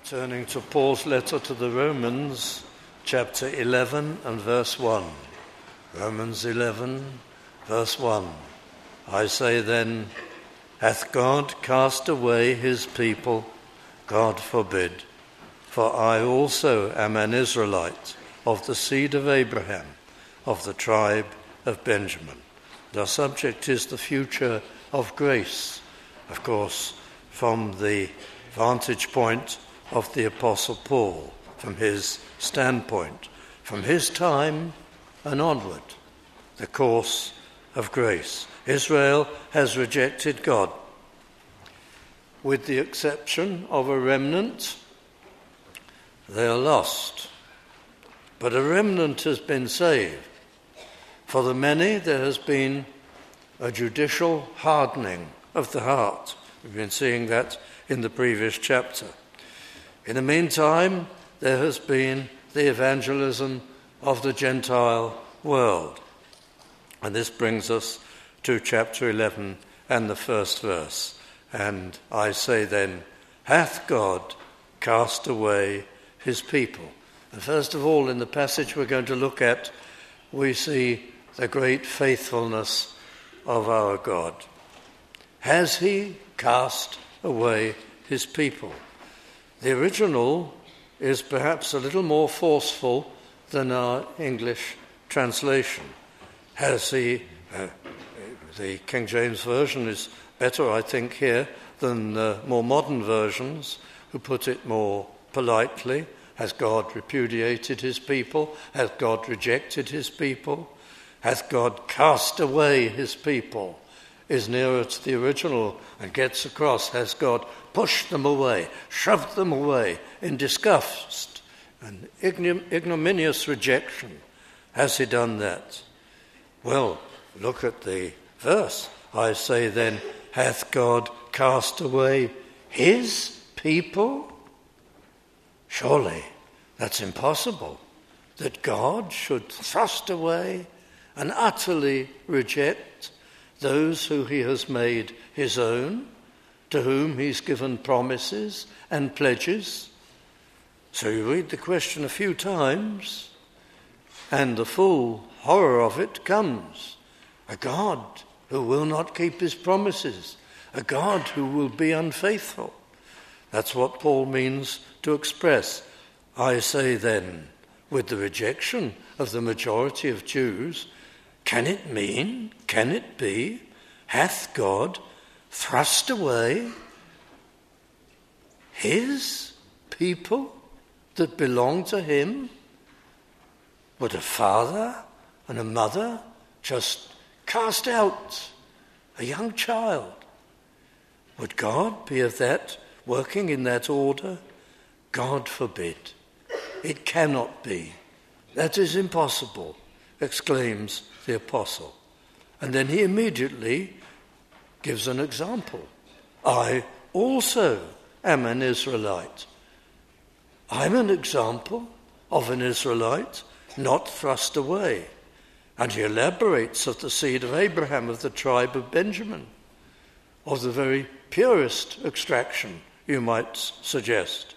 Turning to Paul's letter to the Romans, chapter 11 and verse 1. Romans 11, verse 1. I say then, hath God cast away his people? God forbid. For I also am an Israelite, of the seed of Abraham, of the tribe of Benjamin. The subject is the future of grace, of course, from the vantage point of the Apostle Paul, from his standpoint, from his time and onward, the course of grace. Israel has rejected God, with the exception of a remnant. They are lost, but a remnant has been saved. For the many, there has been a judicial hardening of the heart. We've been seeing that in the previous chapter. In the meantime, there has been the evangelism of the Gentile world. And this brings us to chapter 11 and the first verse. And I say then, hath God cast away his people? And first of all, in the passage we're going to look at, we see the great faithfulness of our God. Has he cast away his people? The original is perhaps a little more forceful than our English translation. Has he, the King James Version is better, I think, here than more modern versions who put it more politely. Has God repudiated his people? Has God rejected his people? Hath God cast away his people? Is nearer to the original and gets across, has God pushed them away, shoved them away in disgust and ignominious rejection? Has he done that? Well, look at the verse. I say then, hath God cast away his people? Surely that's impossible, that God should thrust away and utterly reject those who he has made his own, to whom he's given promises and pledges. So you read the question a few times, and the full horror of it comes. A God who will not keep his promises, a God who will be unfaithful. That's what Paul means to express. I say then, with the rejection of the majority of Jews, can it mean, can it be, hath God thrust away his people that belong to him? Would a father and a mother just cast out a young child? Would God be of that, working in that order? God forbid. It cannot be. That is impossible, exclaims the apostle. And then he immediately gives an example. I also am an Israelite. I'm an example of an Israelite not thrust away. And he elaborates of the seed of Abraham, of the tribe of Benjamin, of the very purest extraction, you might suggest.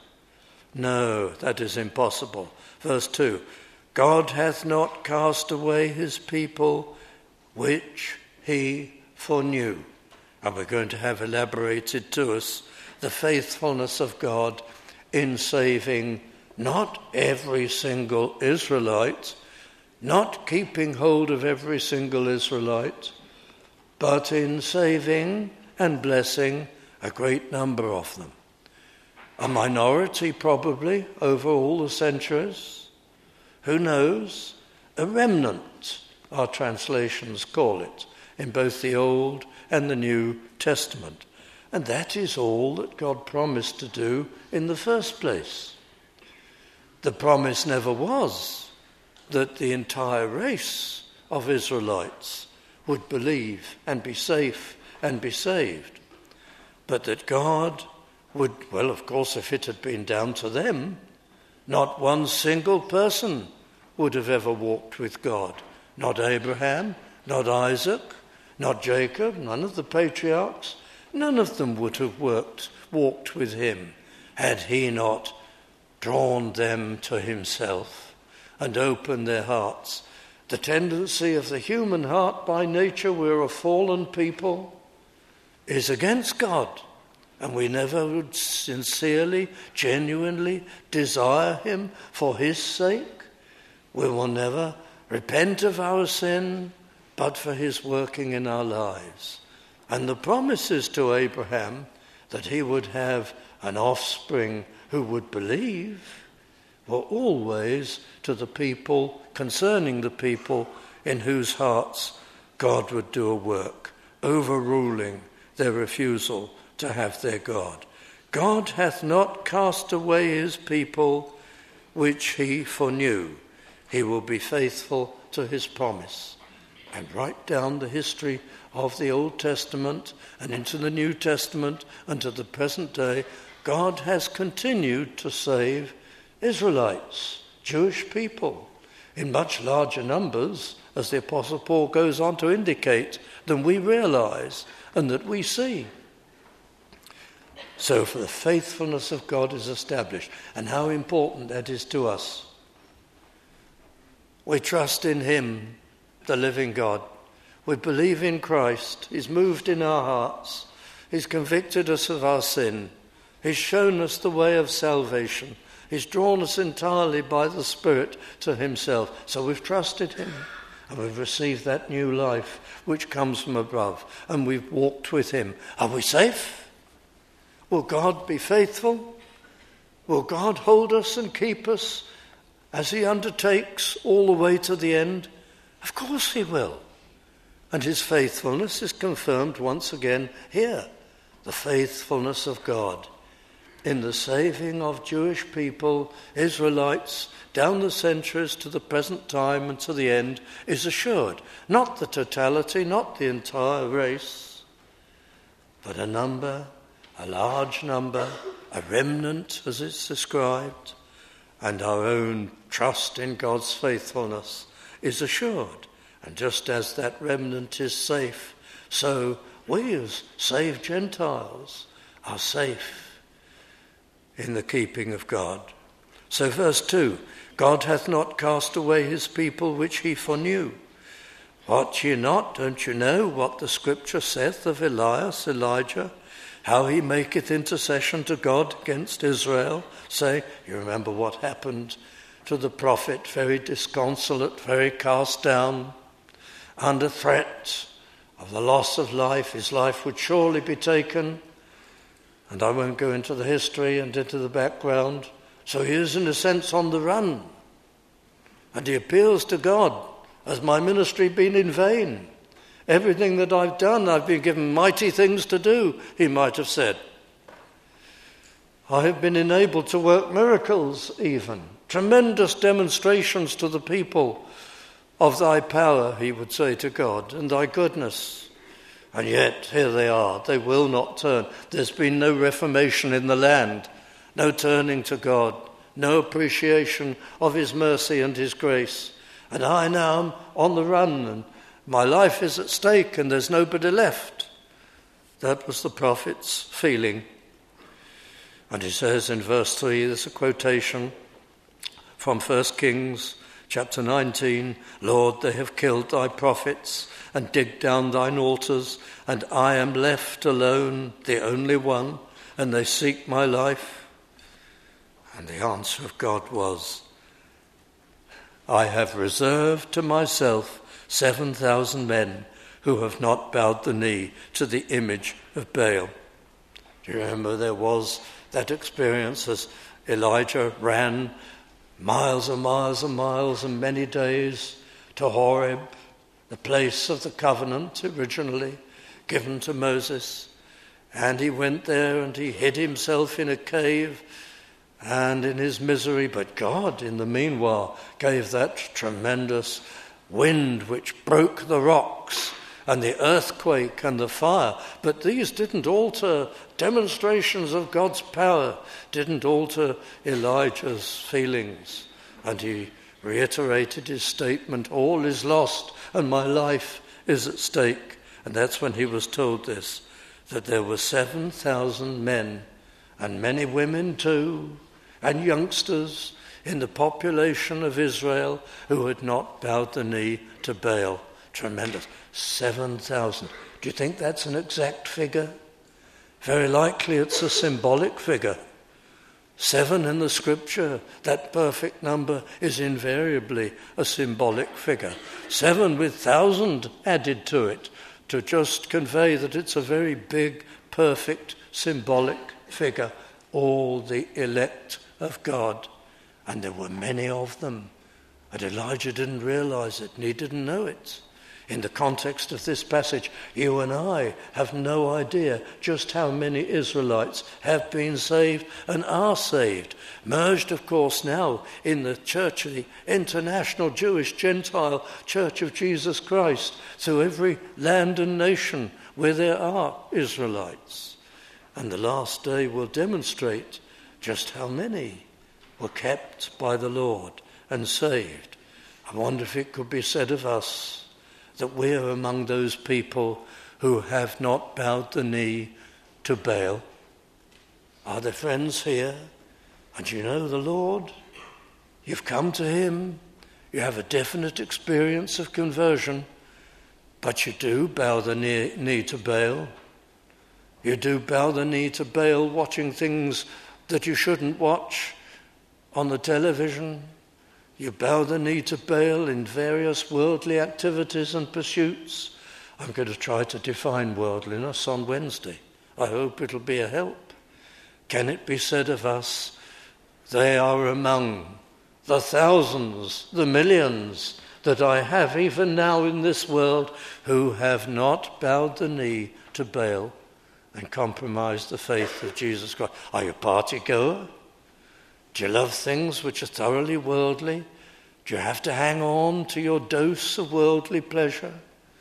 No, that is impossible. Verse 2, God hath not cast away his people, which he foreknew. And we're going to have elaborated to us the faithfulness of God in saving not every single Israelite, not keeping hold of every single Israelite, but in saving and blessing a great number of them. A minority probably over all the centuries. Who knows? A remnant, our translations call it, in both the Old and the New Testament. And that is all that God promised to do in the first place. The promise never was that the entire race of Israelites would believe and be safe and be saved, but that God would, well, of course, if it had been down to them, not one single person would have ever walked with God. Not Abraham, not Isaac, not Jacob, none of the patriarchs. None of them would have walked with him had he not drawn them to himself and opened their hearts. The tendency of the human heart by nature, we're a fallen people, is against God. And we never would sincerely, genuinely desire him for his sake. We will never repent of our sin, but for his working in our lives. And the promises to Abraham that he would have an offspring who would believe were always to the people, concerning the people in whose hearts God would do a work, overruling their refusal to have their God. God hath not cast away his people which he foreknew. He will be faithful to his promise. And right down the history of the Old Testament and into the New Testament and to the present day, God has continued to save Israelites, Jewish people, in much larger numbers, as the Apostle Paul goes on to indicate, than we realize and that we see. So for the faithfulness of God is established, and how important that is to us. We trust in him, the living God. We believe in Christ. He's moved in our hearts. He's convicted us of our sin. He's shown us the way of salvation. He's drawn us entirely by the Spirit to himself. So we've trusted him, and we've received that new life which comes from above, and we've walked with him. Are we safe? Will God be faithful? Will God hold us and keep us as he undertakes all the way to the end? Of course he will. And his faithfulness is confirmed once again here. The faithfulness of God in the saving of Jewish people, Israelites, down the centuries to the present time and to the end, is assured. Not the totality, not the entire race, but a number, a large number, a remnant as it's described, and our own trust in God's faithfulness is assured. And just as that remnant is safe, so we as saved Gentiles are safe in the keeping of God. So verse 2, God hath not cast away his people which he foreknew. Wot ye not, don't you know what the scripture saith of Elias, Elijah, how he maketh intercession to God against Israel? Say, you remember what happened to the prophet, very disconsolate, very cast down, under threat of the loss of life. His life would surely be taken. And I won't go into the history and into the background. So he is in a sense on the run. And he appeals to God, has my ministry been in vain? Everything that I've done, I've been given mighty things to do, he might have said. I have been enabled to work miracles even, tremendous demonstrations to the people of thy power, he would say to God, and thy goodness. And yet, here they are, they will not turn. There's been no reformation in the land, no turning to God, no appreciation of his mercy and his grace. And I now am on the run, and my life is at stake, and there's nobody left. That was the prophet's feeling. And he says in verse 3, there's a quotation from 1 Kings chapter 19, Lord, they have killed thy prophets and digged down thine altars, and I am left alone, the only one, and they seek my life. And the answer of God was, I have reserved to myself 7,000 men who have not bowed the knee to the image of Baal. Do you remember there was that experience as Elijah ran miles and miles and miles and many days to Horeb, the place of the covenant originally given to Moses. And he went there and he hid himself in a cave and in his misery. But God, in the meanwhile, gave that tremendous wind which broke the rocks and the earthquake and the fire. But these didn't alter demonstrations of God's power, didn't alter Elijah's feelings. And he reiterated his statement, all is lost and my life is at stake. And that's when he was told this, that there were 7,000 men and many women too, and youngsters in the population of Israel who had not bowed the knee to Baal. Tremendous. 7,000. Do you think that's an exact figure? Very likely it's a symbolic figure. 7 in the scripture, that perfect number, is invariably a symbolic figure. 7 with 1,000 added to it to just convey that it's a very big, perfect, symbolic figure. All the elect of God. And there were many of them. And Elijah didn't realize it, and he didn't know it. In the context of this passage, you and I have no idea just how many Israelites have been saved and are saved. Merged, of course, now in the Church of the International Jewish Gentile Church of Jesus Christ, through every land and nation where there are Israelites. And the last day will demonstrate just how many were kept by the Lord and saved. I wonder if it could be said of us that we're among those people who have not bowed the knee to Baal. Are there friends here? And you know the Lord? You've come to him. You have a definite experience of conversion. But you do bow the knee to Baal. You do bow the knee to Baal, watching things that you shouldn't watch on the television. You bow the knee to Baal in various worldly activities and pursuits. I'm going to try to define worldliness on Wednesday. I hope it'll be a help. Can it be said of us, they are among the thousands, the millions that I have even now in this world who have not bowed the knee to Baal and compromised the faith of Jesus Christ? Are you a party goer? Do you love things which are thoroughly worldly? Do you have to hang on to your dose of worldly pleasure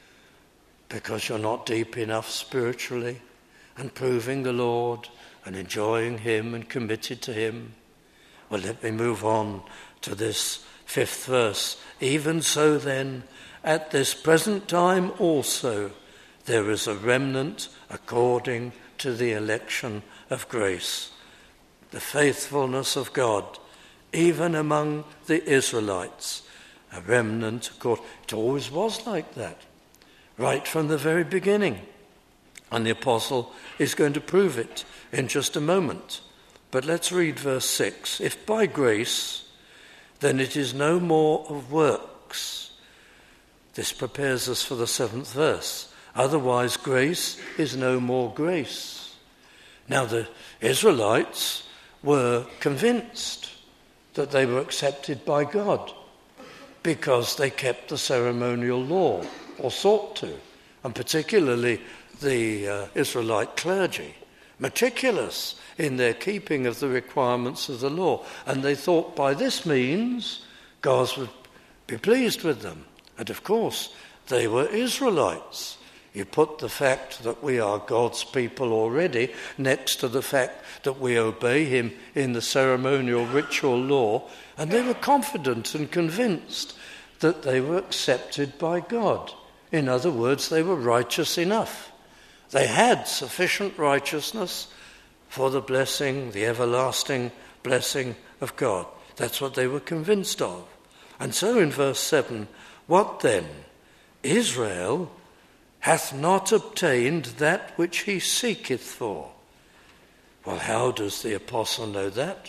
because you're not deep enough spiritually and proving the Lord and enjoying him and committed to him? Well, let me move on to this 5th verse. Even so then, at this present time also, there is a remnant according to the election of grace. The faithfulness of God, even among the Israelites, a remnant. It always was like that, right from the very beginning. And the apostle is going to prove it in just a moment. But let's read verse 6. If by grace, then it is no more of works. This prepares us for the 7th verse. Otherwise, grace is no more grace. Now, the Israelites were convinced that they were accepted by God because they kept the ceremonial law, or sought to, and particularly the Israelite clergy, meticulous in their keeping of the requirements of the law. And they thought by this means God would be pleased with them. And of course, they were Israelites. You put the fact that we are God's people already next to the fact that we obey him in the ceremonial ritual law, and they were confident and convinced that they were accepted by God. In other words, they were righteous enough. They had sufficient righteousness for the blessing, the everlasting blessing of God. That's what they were convinced of. And so in verse 7, what then? Israel hath not obtained that which he seeketh for. Well, how does the apostle know that?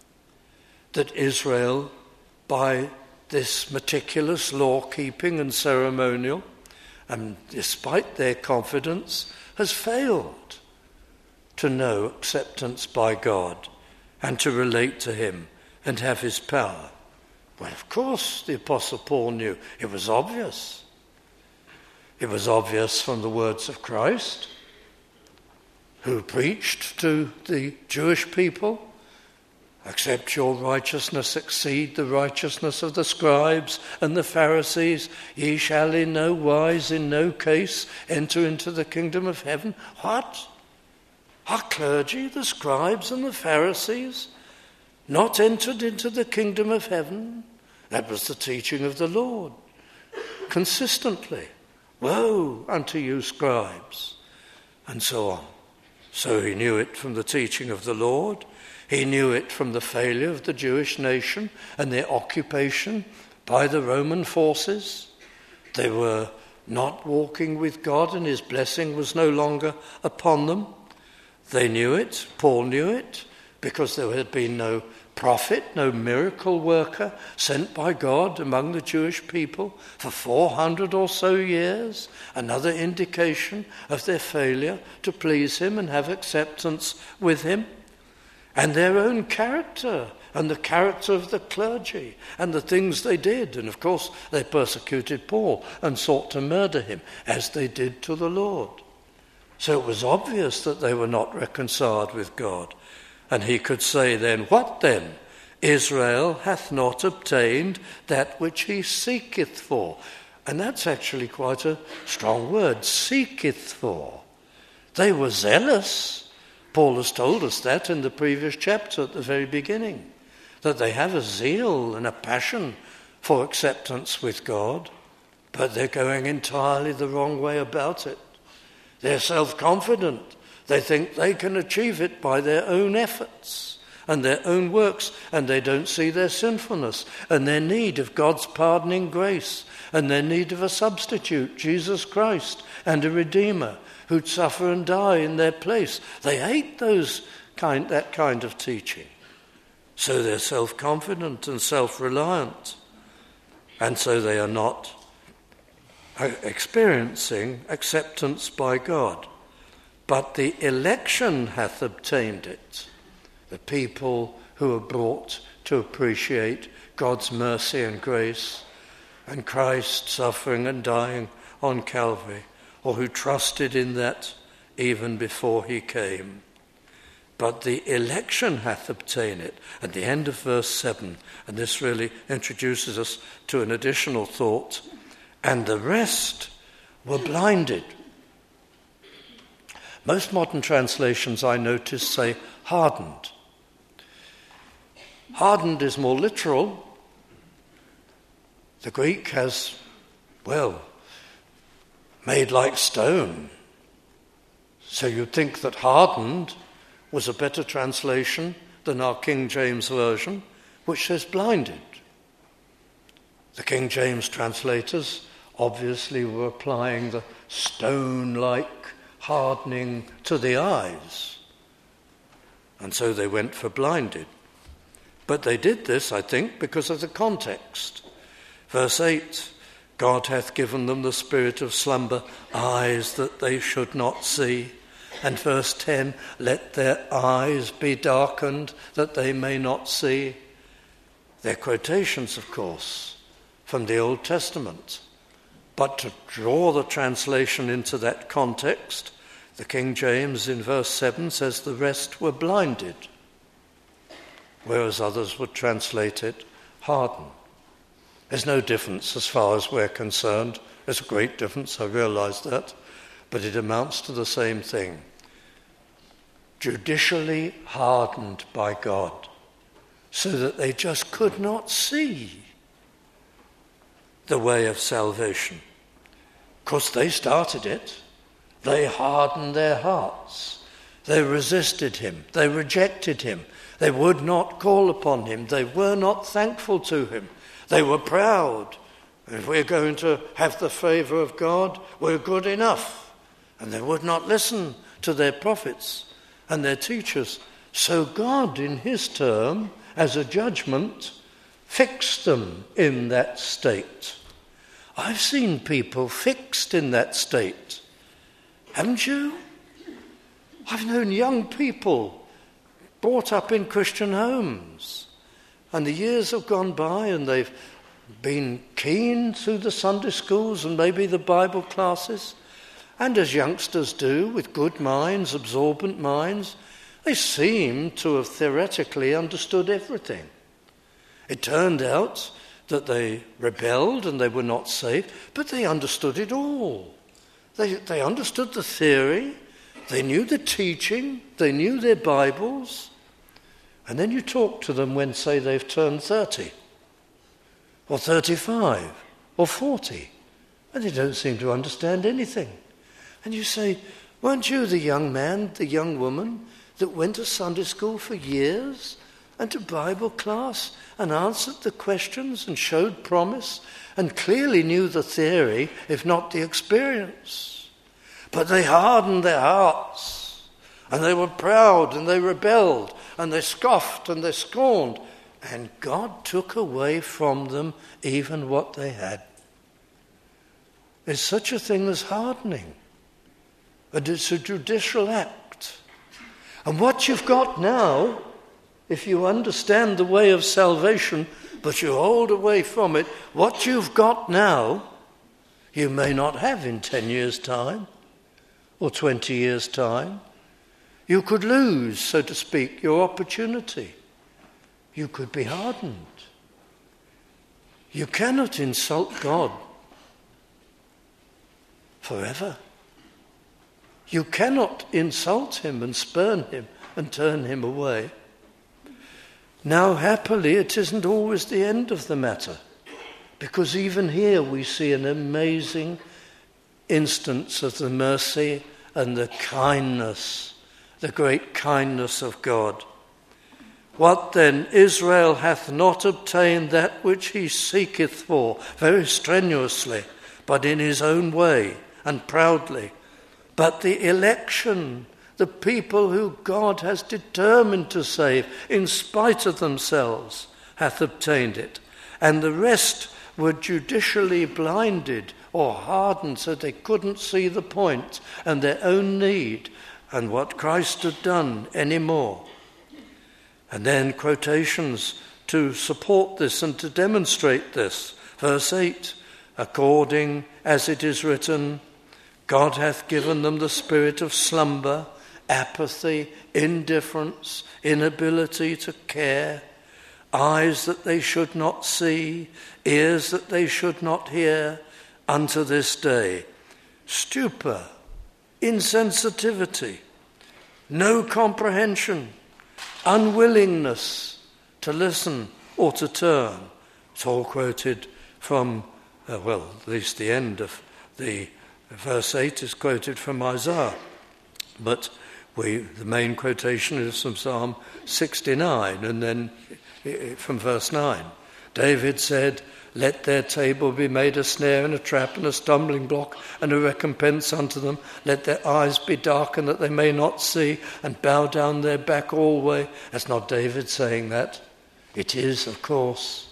That Israel, by this meticulous law-keeping and ceremonial, and despite their confidence, has failed to know acceptance by God and to relate to him and have his power. Well, of course, the Apostle Paul knew. It was obvious. It was obvious from the words of Christ, who preached to the Jewish people, except your righteousness exceed the righteousness of the scribes and the Pharisees, ye shall in no wise, in no case, enter into the kingdom of heaven. What? Our clergy, the scribes and the Pharisees, not entered into the kingdom of heaven? That was the teaching of the Lord, consistently. Woe unto you, scribes, and so on. So he knew it from the teaching of the Lord. He knew it from the failure of the Jewish nation and their occupation by the Roman forces. They were not walking with God, and his blessing was no longer upon them. They knew it, Paul knew it, because there had been no prophet, no miracle worker sent by God among the Jewish people for 400 or so years, another indication of their failure to please him and have acceptance with him. And their own character and the character of the clergy and the things they did. And of course they persecuted Paul and sought to murder him, as they did to the Lord. So it was obvious that they were not reconciled with God. And he could say then, what then? Israel hath not obtained that which he seeketh for. And that's actually quite a strong word, seeketh for. They were zealous. Paul has told us that in the previous chapter at the very beginning, that they have a zeal and a passion for acceptance with God, but they're going entirely the wrong way about it. They're self-confident. They think they can achieve it by their own efforts and their own works, and they don't see their sinfulness and their need of God's pardoning grace and their need of a substitute, Jesus Christ, and a Redeemer who'd suffer and die in their place. They hate that kind of teaching. So they're self-confident and self-reliant, and so they are not experiencing acceptance by God. But the election hath obtained it, the people who are brought to appreciate God's mercy and grace and Christ suffering and dying on Calvary, or who trusted in that even before he came. But the election hath obtained it. At the end of verse 7, and this really introduces us to an additional thought, and the rest were blinded. Most modern translations, I notice, say hardened. Hardened is more literal. The Greek has, made like stone. So you'd think that hardened was a better translation than our King James Version, which says blinded. The King James translators obviously were applying the stone-like hardening to the eyes, and so they went for blinded. But they did this, I think, because of the context. Verse 8, God hath given them the spirit of slumber, eyes that they should not see. And verse 10, let their eyes be darkened that they may not see. They're quotations, of course, from the Old Testament. But to draw the translation into that context, the King James in verse 7 says the rest were blinded, whereas others would translate it hardened. There's no difference as far as we're concerned. There's a great difference, I realise that, but it amounts to the same thing. Judicially hardened by God, so that they just could not see the way of salvation. Of course, they started it. They hardened their hearts. They resisted him. They rejected him. They would not call upon him. They were not thankful to him. They were proud. If we're going to have the favour of God, we're good enough. And they would not listen to their prophets and their teachers. So God, in his term, as a judgment, fixed them in that state. I've seen people fixed in that state. Haven't you? I've known young people brought up in Christian homes, and the years have gone by and they've been keen through the Sunday schools and maybe the Bible classes, and as youngsters do, with good minds, absorbent minds, they seem to have theoretically understood everything. It turned out that they rebelled and they were not saved, but they understood it all. They understood the theory, they knew the teaching, they knew their Bibles, and then you talk to them when, say, they've turned 30 or 35 or 40, and they don't seem to understand anything. And you say, Weren't you the young man, the young woman that went to Sunday school for years and to Bible class and answered the questions and showed promise and clearly knew the theory, if not the experience? But they hardened their hearts, and they were proud, and they rebelled, and they scoffed, and they scorned, and God took away from them even what they had. There's such a thing as hardening, and it's a judicial act. And what you've got now, if you understand the way of salvation, but you hold away from it, what you've got now, you may not have in 10 years' time or 20 years' time. You could lose, so to speak, your opportunity. You could be hardened. You cannot insult God forever. You cannot insult him and spurn him and turn him away. Now, happily, it isn't always the end of the matter, because even here we see an amazing instance of the mercy and the kindness, the great kindness of God. What then? Israel hath not obtained that which he seeketh for, very strenuously, but in his own way and proudly. But the election, the people who God has determined to save in spite of themselves, hath obtained it. And the rest were judicially blinded or hardened so they couldn't see the point and their own need and what Christ had done anymore. And then quotations to support this and to demonstrate this. Verse 8, according as it is written, God hath given them the spirit of slumber, apathy, indifference, inability to care, eyes that they should not see, ears that they should not hear, unto this day. Stupor, insensitivity, no comprehension, unwillingness to listen or to turn. It's all quoted from, at least the end of the verse 8 is quoted from Isaiah. But the main quotation is from Psalm 69, and then from verse 9. David said, let their table be made a snare and a trap and a stumbling block and a recompense unto them. Let their eyes be darkened that they may not see, and bow down their back alway. That's not David saying that. It is, of course.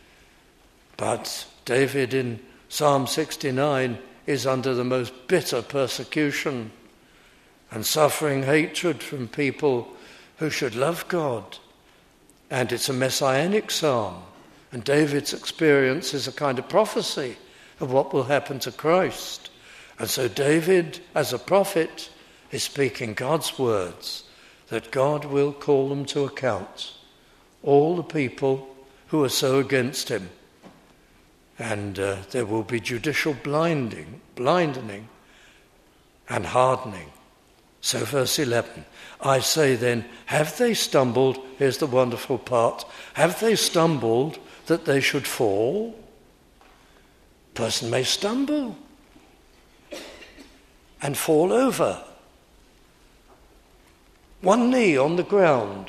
But David in Psalm 69 is under the most bitter persecution and suffering hatred from people who should love God. And it's a messianic psalm. And David's experience is a kind of prophecy of what will happen to Christ. And so David, as a prophet, is speaking God's words, that God will call them to account, all the people who are so against him. And there will be judicial blinding and hardening. So verse 11, I say then, have they stumbled? Here's the wonderful part. Have they stumbled that they should fall? A person may stumble and fall over. One knee on the ground.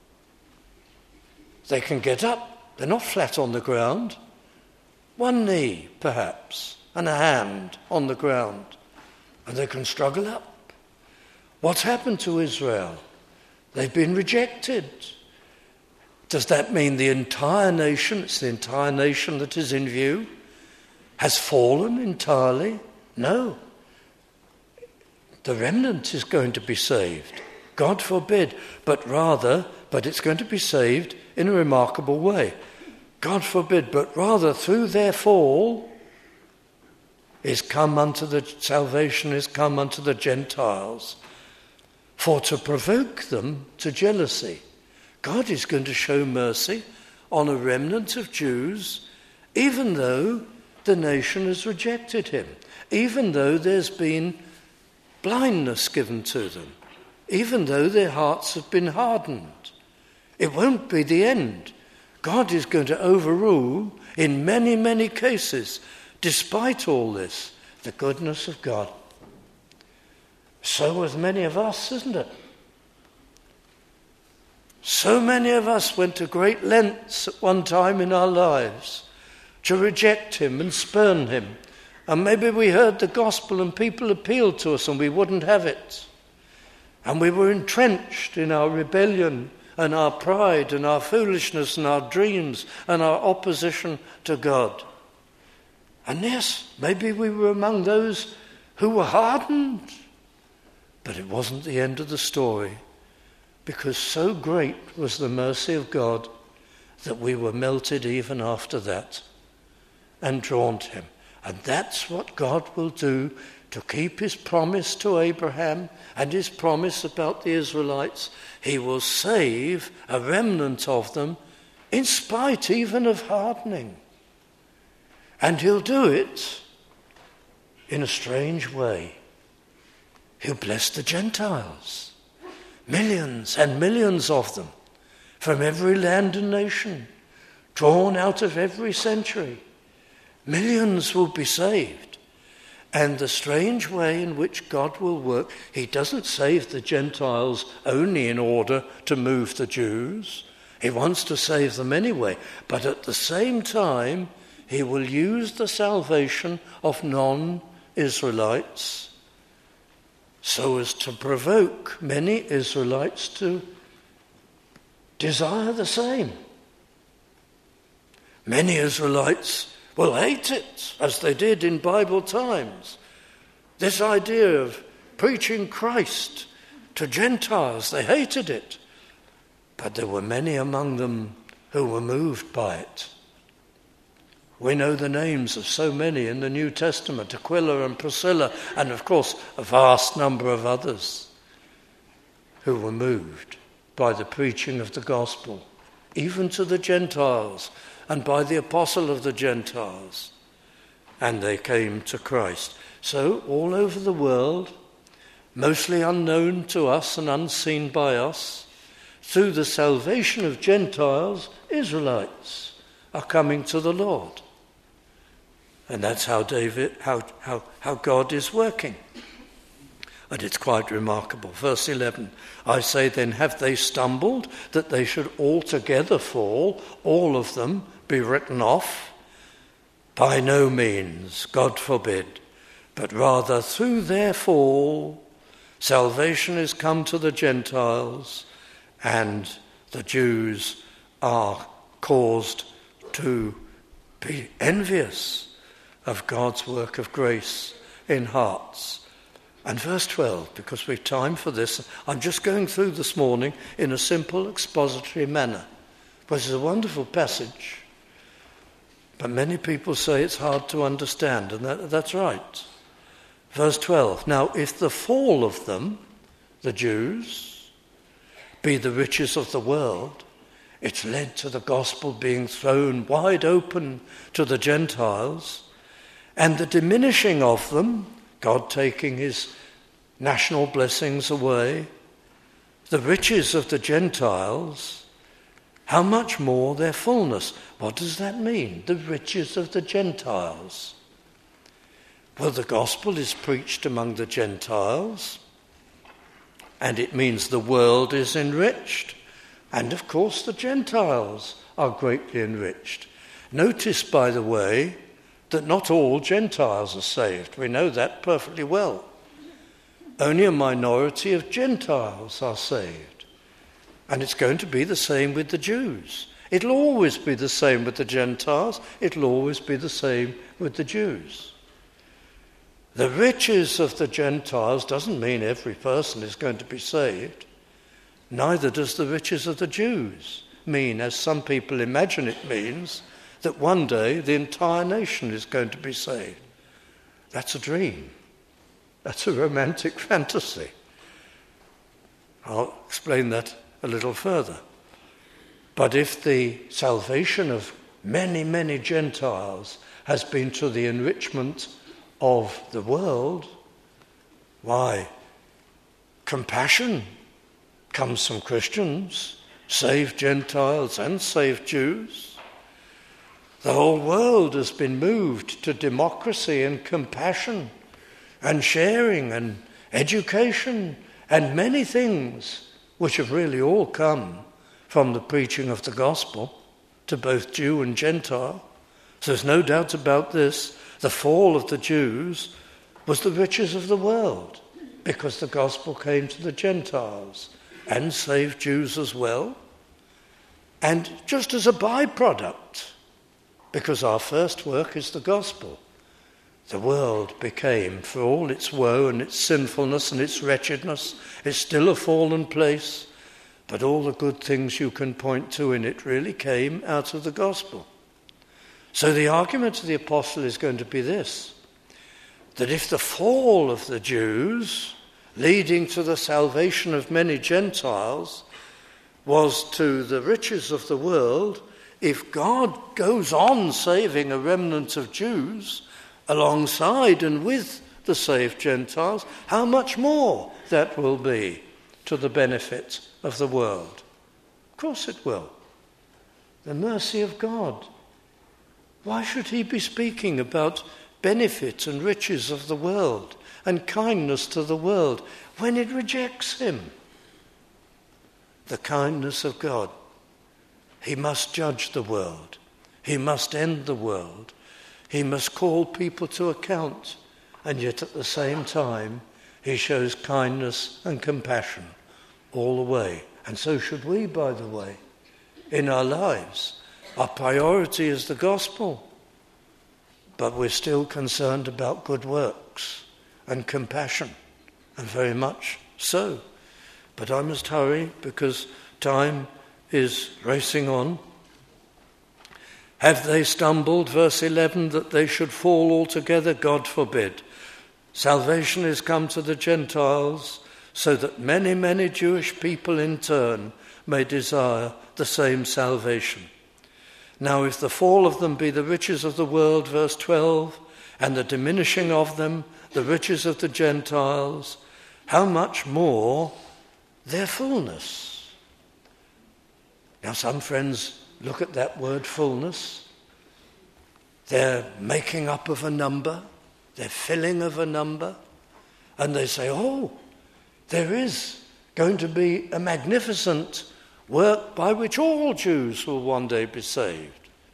They can get up. They're not flat on the ground. One knee, perhaps, and a hand on the ground, and they can struggle up. What's happened to Israel? They've been rejected. Does that mean the entire nation, it's the entire nation that is in view, has fallen entirely? No. The remnant is going to be saved. God forbid. But it's going to be saved in a remarkable way. God forbid, but rather through their fall salvation is come unto the Gentiles, for to provoke them to jealousy. God is going to show mercy on a remnant of Jews, even though the nation has rejected him, even though there's been blindness given to them, even though their hearts have been hardened. It won't be the end. God is going to overrule in many, many cases, despite all this, the goodness of God. So with many of us, isn't it? So many of us went to great lengths at one time in our lives to reject him and spurn him. And maybe we heard the gospel and people appealed to us and we wouldn't have it. And we were entrenched in our rebellion and our pride and our foolishness and our dreams and our opposition to God. And yes, maybe we were among those who were hardened. But it wasn't the end of the story, because so great was the mercy of God that we were melted even after that and drawn to him. And that's what God will do to keep his promise to Abraham and his promise about the Israelites. He will save a remnant of them in spite even of hardening. And he'll do it in a strange way. He'll bless the Gentiles, millions and millions of them, from every land and nation, drawn out of every century. Millions will be saved. And the strange way in which God will work, he doesn't save the Gentiles only in order to move the Jews. He wants to save them anyway. But at the same time, he will use the salvation of non-Israelites so as to provoke many Israelites to desire the same. Many Israelites will hate it, as they did in Bible times. This idea of preaching Christ to Gentiles, they hated it. But there were many among them who were moved by it. We know the names of so many in the New Testament, Aquila and Priscilla, and of course a vast number of others who were moved by the preaching of the gospel, even to the Gentiles, and by the apostle of the Gentiles. And they came to Christ. So all over the world, mostly unknown to us and unseen by us, through the salvation of Gentiles, Israelites are coming to the Lord. And that's how God is working. And it's quite remarkable. Verse 11, I say then, have they stumbled that they should altogether fall, all of them be written off? By no means, God forbid, but rather through their fall, salvation is come to the Gentiles, and the Jews are caused to be envious of God's work of grace in hearts. And verse 12, because we've time for this, I'm just going through this morning in a simple expository manner, which is a wonderful passage, but many people say it's hard to understand, and that's right. Verse 12, now if the fall of them, the Jews, be the riches of the world, it's led to the gospel being thrown wide open to the Gentiles, and the diminishing of them, God taking his national blessings away, the riches of the Gentiles, how much more their fullness? What does that mean, the riches of the Gentiles? Well, the gospel is preached among the Gentiles, and it means the world is enriched, and of course the Gentiles are greatly enriched. Notice, by the way, that not all Gentiles are saved. We know that perfectly well. Only a minority of Gentiles are saved. And it's going to be the same with the Jews. It'll always be the same with the Gentiles. It'll always be the same with the Jews. The riches of the Gentiles doesn't mean every person is going to be saved. Neither does the riches of the Jews mean, as some people imagine it means, that one day the entire nation is going to be saved. That's a dream. That's a romantic fantasy. I'll explain that a little further. But if the salvation of many, many Gentiles has been to the enrichment of the world, why, compassion comes from Christians, saved Gentiles and saved Jews. The whole world has been moved to democracy and compassion and sharing and education, and many things which have really all come from the preaching of the gospel to both Jew and Gentile. So there's no doubt about this. The fall of the Jews was the riches of the world, because the gospel came to the Gentiles and saved Jews as well. And just as a byproduct, because our first work is the gospel, the world became, for all its woe and its sinfulness and its wretchedness, it's still a fallen place, but all the good things you can point to in it really came out of the gospel. So the argument of the apostle is going to be this, that if the fall of the Jews, leading to the salvation of many Gentiles, was to the riches of the world, if God goes on saving a remnant of Jews alongside and with the saved Gentiles, how much more that will be to the benefit of the world. Of course it will. The mercy of God. Why should he be speaking about benefit and riches of the world and kindness to the world when it rejects him? The kindness of God. He must judge the world. He must end the world. He must call people to account. And yet at the same time, he shows kindness and compassion all the way. And so should we, by the way, in our lives. Our priority is the gospel. But we're still concerned about good works and compassion, and very much so. But I must hurry because time is racing on. Have they stumbled, verse 11, that they should fall altogether? God forbid. Salvation is come to the Gentiles, so that many, many Jewish people in turn may desire the same salvation. Now if the fall of them be the riches of the world, verse 12, and the diminishing of them the riches of the Gentiles, how much more their fullness? Now some friends look at that word fullness. They're making up of a number. They're filling of a number. And they say, oh, there is going to be a magnificent work by which all Jews will one day be saved.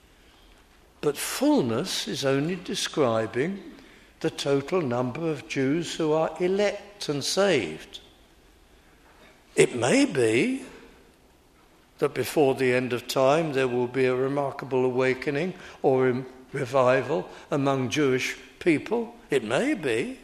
But fullness is only describing the total number of Jews who are elect and saved. It may be that before the end of time there will be a remarkable awakening or a revival among Jewish people. It may be.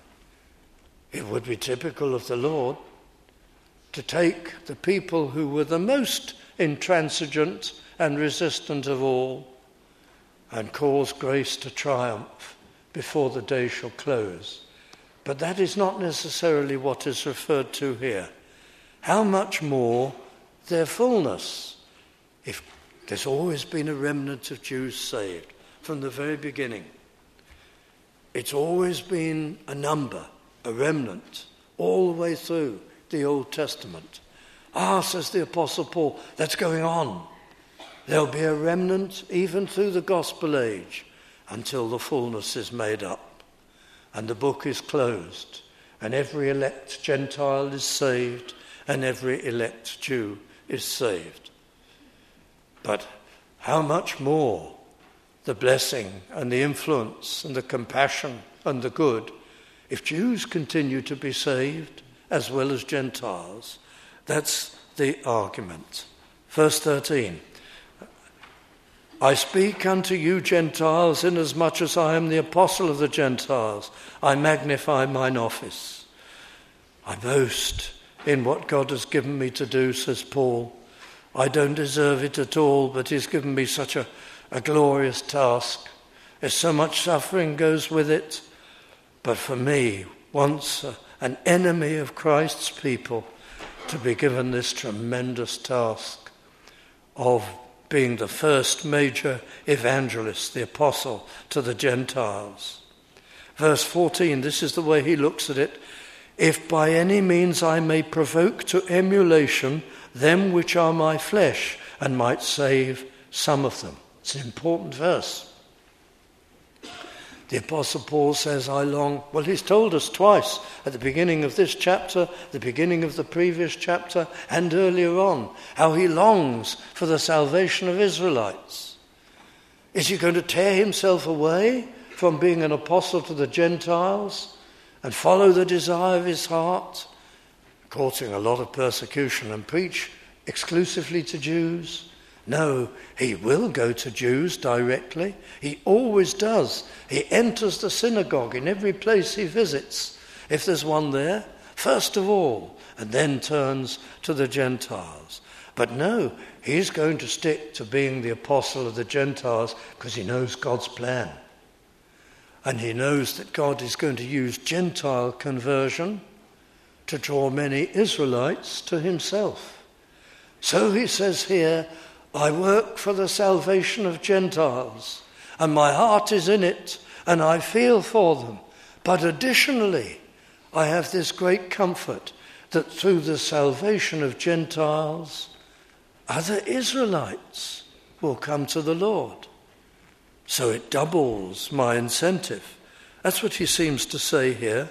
It would be typical of the Lord to take the people who were the most intransigent and resistant of all and cause grace to triumph before the day shall close. But that is not necessarily what is referred to here. How much more their fullness? If there's always been a remnant of Jews saved from the very beginning. It's always been a number, a remnant, all the way through the Old Testament. Says the Apostle Paul, that's going on. There'll be a remnant even through the gospel age until the fullness is made up and the book is closed and every elect Gentile is saved and every elect Jew is saved. But how much more the blessing and the influence and the compassion and the good if Jews continue to be saved as well as Gentiles. That's the argument. Verse 13. I speak unto you Gentiles, inasmuch as I am the apostle of the Gentiles. I magnify mine office. I boast in what God has given me to do, says Paul. I don't deserve it at all, but he's given me such a glorious task. There's so much suffering goes with it. But for me, once an enemy of Christ's people, to be given this tremendous task of being the first major evangelist, the apostle to the Gentiles. Verse 14, this is the way he looks at it. If by any means I may provoke to emulation them which are my flesh, and might save some of them. It's an important verse. The Apostle Paul says, I long... Well, he's told us twice, at the beginning of this chapter, the beginning of the previous chapter, and earlier on, how he longs for the salvation of Israelites. Is he going to tear himself away from being an apostle to the Gentiles and follow the desire of his heart, causing a lot of persecution, and preach exclusively to Jews? No, he will go to Jews directly. He always does. He enters the synagogue in every place he visits, if there's one there, first of all, and then turns to the Gentiles. But no, he's going to stick to being the apostle of the Gentiles because he knows God's plan. And he knows that God is going to use Gentile conversion to draw many Israelites to himself. So he says here, I work for the salvation of Gentiles, and my heart is in it, and I feel for them. But additionally, I have this great comfort that through the salvation of Gentiles, other Israelites will come to the Lord. So it doubles my incentive. That's what he seems to say here.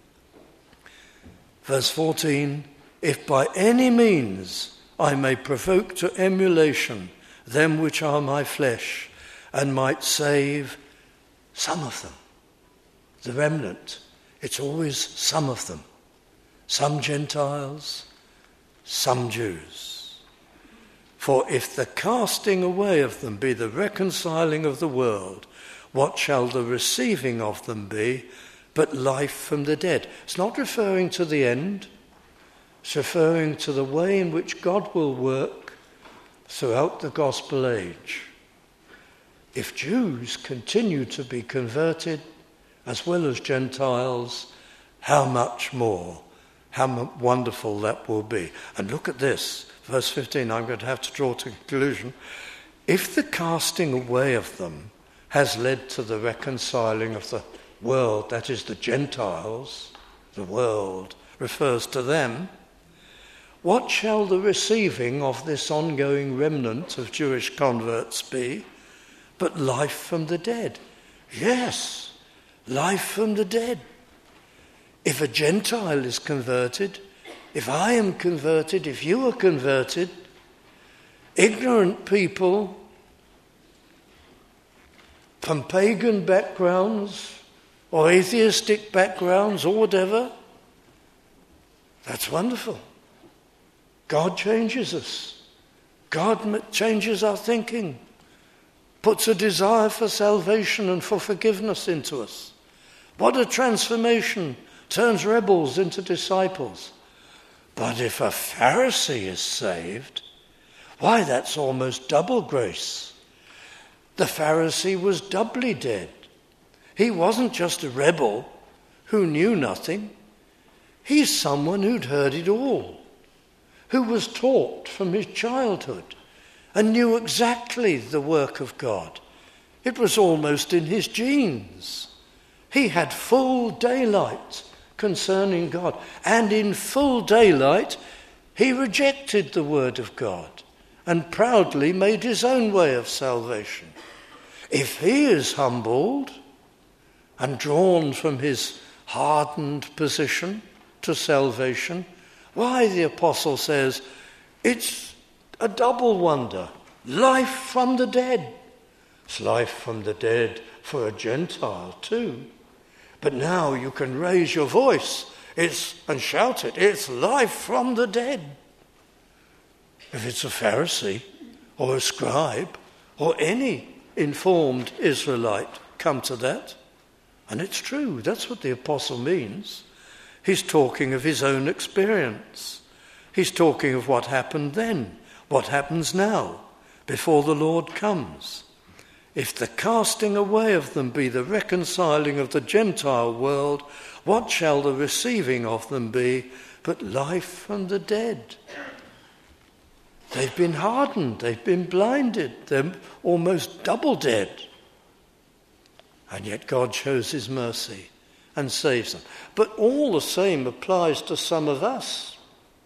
Verse 14, if by any means I may provoke to emulation them which are my flesh, and might save some of them. The remnant, it's always some of them. Some Gentiles, some Jews. For if the casting away of them be the reconciling of the world, what shall the receiving of them be but life from the dead? It's not referring to the end. It's referring to the way in which God will work throughout the gospel age. If Jews continue to be converted, as well as Gentiles, how much more, how wonderful that will be. And look at this, verse 15, I'm going to have to draw to conclusion. If the casting away of them has led to the reconciling of the world, that is the Gentiles, the world refers to them, what shall the receiving of this ongoing remnant of Jewish converts be but life from the dead? Yes, life from the dead. If a Gentile is converted, if I am converted, if you are converted, ignorant people from pagan backgrounds or atheistic backgrounds or whatever, that's wonderful. God changes us. God changes our thinking, puts a desire for salvation and for forgiveness into us. What a transformation, turns rebels into disciples. But if a Pharisee is saved, why, that's almost double grace. The Pharisee was doubly dead. He wasn't just a rebel who knew nothing. He's someone who'd heard it all, who was taught from his childhood and knew exactly the work of God. It was almost in his genes. He had full daylight concerning God, and in full daylight he rejected the word of God and proudly made his own way of salvation. If he is humbled and drawn from his hardened position to salvation, why, the apostle says, it's a double wonder. Life from the dead. It's life from the dead for a Gentile too. But now you can raise your voice and shout it. It's life from the dead. If it's a Pharisee or a scribe or any informed Israelite come to that, and it's true, that's what the apostle means. He's talking of his own experience. He's talking of what happened then, what happens now, before the Lord comes. If the casting away of them be the reconciling of the Gentile world, what shall the receiving of them be but life from the dead? They've been hardened, they've been blinded, they're almost double dead. And yet God shows his mercy and saves them. But all the same applies to some of us.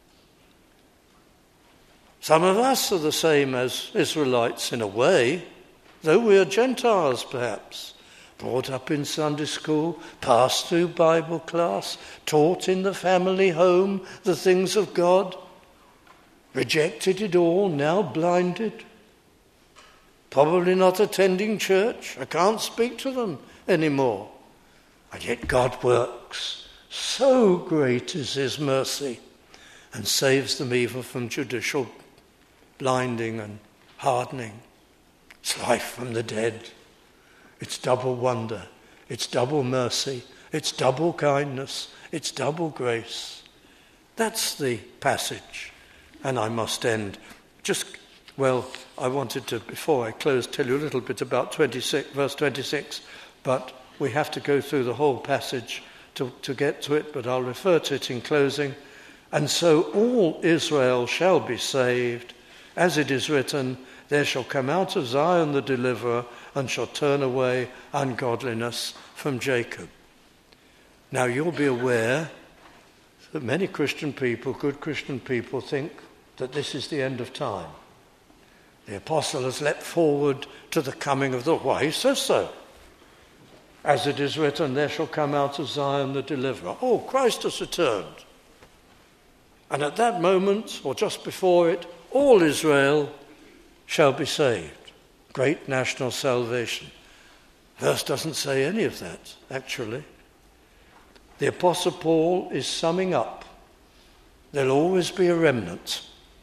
Some of us are the same as Israelites in a way, though we are Gentiles perhaps. brought up in Sunday school, passed through Bible class, taught in the family home the things of God, rejected it all, now blinded, probably not attending church. I can't speak to them anymore. And yet God works. So great is his mercy, and saves them even from judicial blinding and hardening. It's life from the dead. It's double wonder. It's double mercy. It's double kindness. It's double grace. That's the passage. And I must end. I wanted to, before I close, tell you a little bit about verse 26, but we have to go through the whole passage to get to it, but I'll refer to it in closing. And so all Israel shall be saved, as it is written, there shall come out of Zion the deliverer, and shall turn away ungodliness from Jacob. Now you'll be aware that many Christian people, good Christian people, think that this is the end of time. The apostle has leapt forward to the coming of the... Why, he says so. As it is written, there shall come out of Zion the deliverer. Oh, Christ has returned. And at that moment, or just before it, all Israel shall be saved. Great national salvation. Verse doesn't say any of that, actually. The Apostle Paul is summing up. There'll always be a remnant.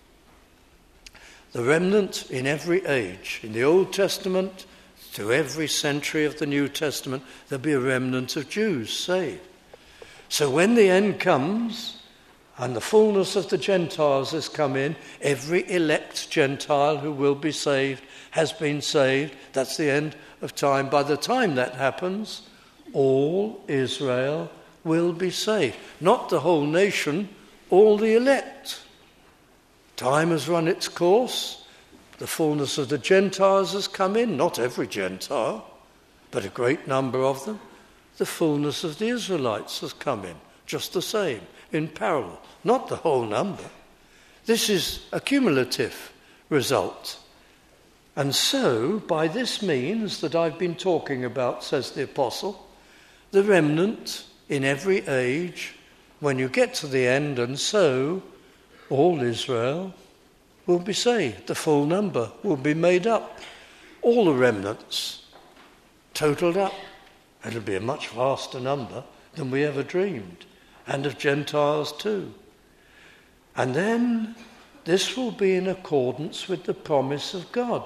The remnant in every age. In the Old Testament, to every century of the New Testament, there'll be a remnant of Jews saved. So when the end comes and the fullness of the Gentiles has come in, every elect Gentile who will be saved has been saved. That's the end of time. By the time that happens, all Israel will be saved. Not the whole nation, all the elect. Time has run its course. The fullness of the Gentiles has come in. Not every Gentile, but a great number of them. The fullness of the Israelites has come in, just the same, in parallel. Not the whole number. This is a cumulative result. And so, by this means that I've been talking about, says the Apostle, the remnant in every age, when you get to the end, and so all Israel will be saved. The full number will be made up. All the remnants totaled up. It'll be a much vaster number than we ever dreamed, and of Gentiles too. And then this will be in accordance with the promise of God.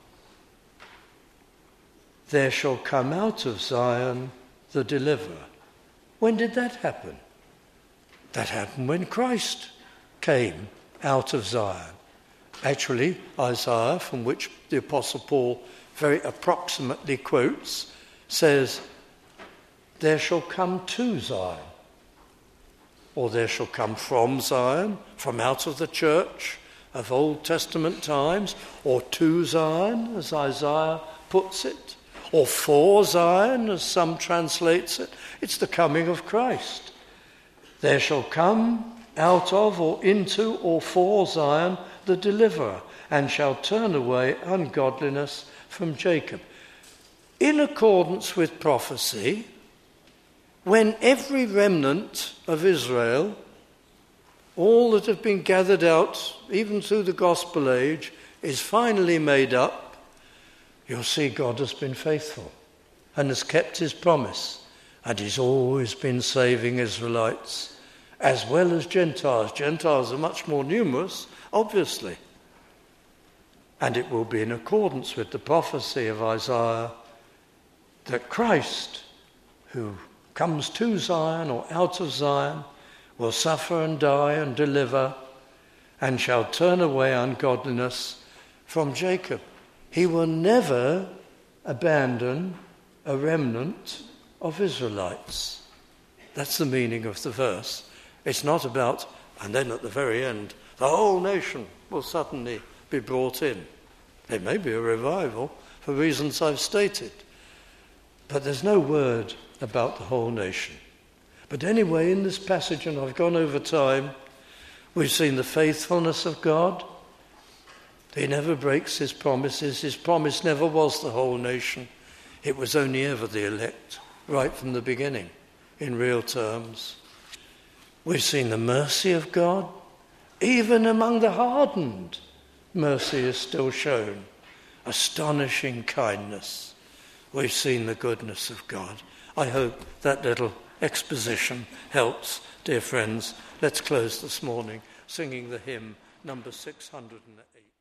There shall come out of Zion the deliverer. When did that happen? That happened when Christ came out of Zion. Actually, Isaiah, from which the Apostle Paul very approximately quotes, says, there shall come to Zion, or there shall come from Zion, from out of the church of Old Testament times, or to Zion, as Isaiah puts it, or for Zion, as some translates it. It's the coming of Christ. There shall come out of, or into, or for Zion, the deliverer, and shall turn away ungodliness from Jacob. In accordance with prophecy, when every remnant of Israel, all that have been gathered out, even through the gospel age, is finally made up, you'll see God has been faithful and has kept his promise, and he's always been saving Israelites as well as Gentiles. Gentiles are much more numerous, obviously. And it will be in accordance with the prophecy of Isaiah that Christ, who comes to Zion or out of Zion, will suffer and die and deliver, and shall turn away ungodliness from Jacob. He will never abandon a remnant of Israelites. That's the meaning of the verse. It's not about, and then at the very end, the whole nation will suddenly be brought in. There may be a revival for reasons I've stated, but there's no word about the whole nation. But anyway, in this passage, and I've gone over time, we've seen the faithfulness of God. He never breaks his promises. His promise never was the whole nation. It was only ever the elect, right from the beginning, in real terms. We've seen the mercy of God. Even among the hardened, mercy is still shown. Astonishing kindness. We've seen the goodness of God. I hope that little exposition helps, dear friends. Let's close this morning singing the hymn number 608.